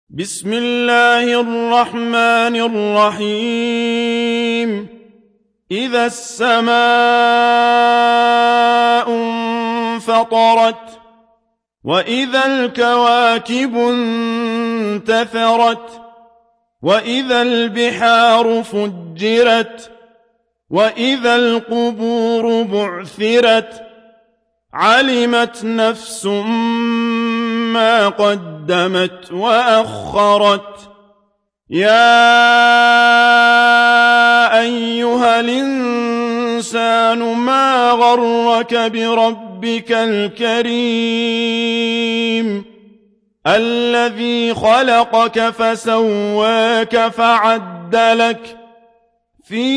بسم الله الرحمن الرحيم إذا السماء انفطرت وإذا الكواكب انتثرت وإذا البحار فجرت وإذا القبور بعثرت علمت نفس ما قدمت وأخرت يا أيها الإنسان ما غرك بربك الكريم الذي خلقك فسواك فعدلك في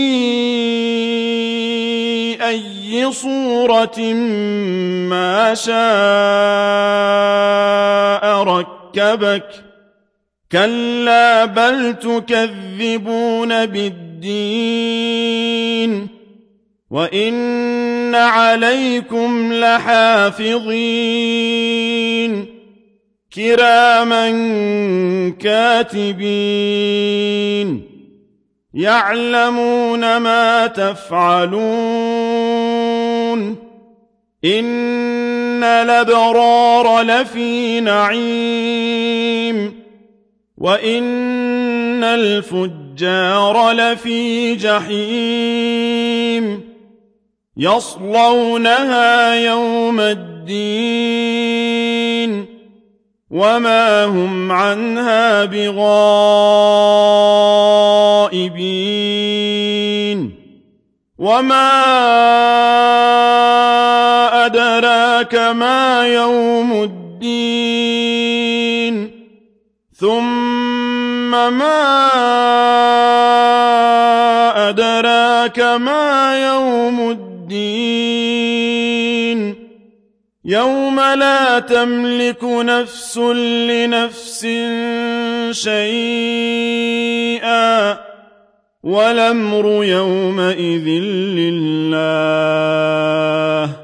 أي صورة ما شاء ركبك كلا بل تكذبون بالدين وإن عليكم لحافظين كراما كاتبين يعلمون ما تفعلون إن الأبرار لفي نعيم وإن الفجار لفي جحيم يصلونها يوم الدين وما هم عنها بغائبين وما أدراك ما يوم الدين ثم ما أدراك ما يوم الدين يوم لا تملك نفس لنفس شيئا والأمر يومئذ لله